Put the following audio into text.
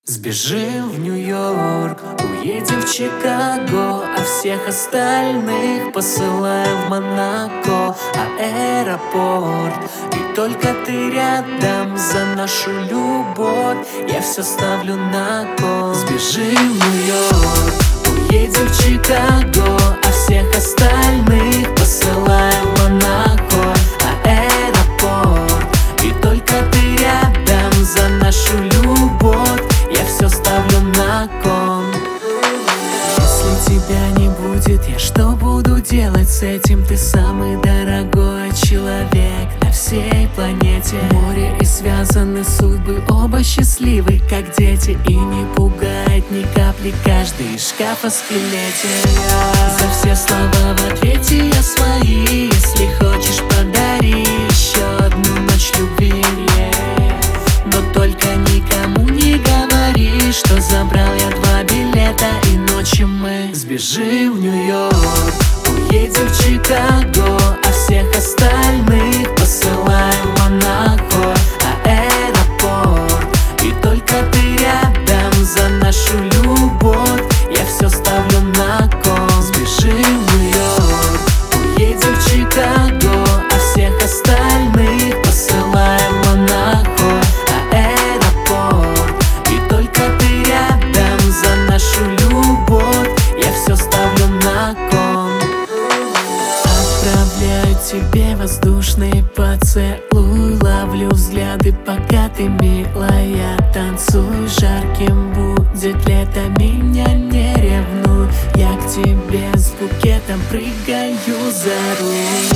Сбежим в Нью-Йорк, уедем в Чикаго, а всех остальных посылаем в Монако. Аэропорт, и только ты рядом, за нашу любовь я все ставлю на кон. Сбежим в Нью-Йорк, уедем в Чикаго, а всех остальных посылаем в Монако. Аэропорт, и только ты рядом, за нашу любовь я все ставлю на кон. Если тебя не будет, я что буду делать с этим? Ты самый дорогой человек на всей планете. Море и связаны судьбы, оба счастливы, как дети. И не пугает ни капли каждый из шкафа скелете. За все слова в ответе я свои. Если хочешь, подари еще одну ночь любви. Но только никому не говори, что забрал я 2 билета, и ночью мы сбежим в Нью-Йорк, уедем в Чикаго, а всех остальных посылаем в Монако. Аэропорт, и только ты рядом, за нашу любовь я все ставлю на кон. Сбежим в Нью-Йорк, уедем в Чикаго, а всех остальных посылаем в Монако. Отправляю тебе воздушный поцелуй, ловлю взгляды, пока ты милая. Танцуй, жарким будет лето, меня не ревнуй. Я к тебе с букетом прыгаю за руль.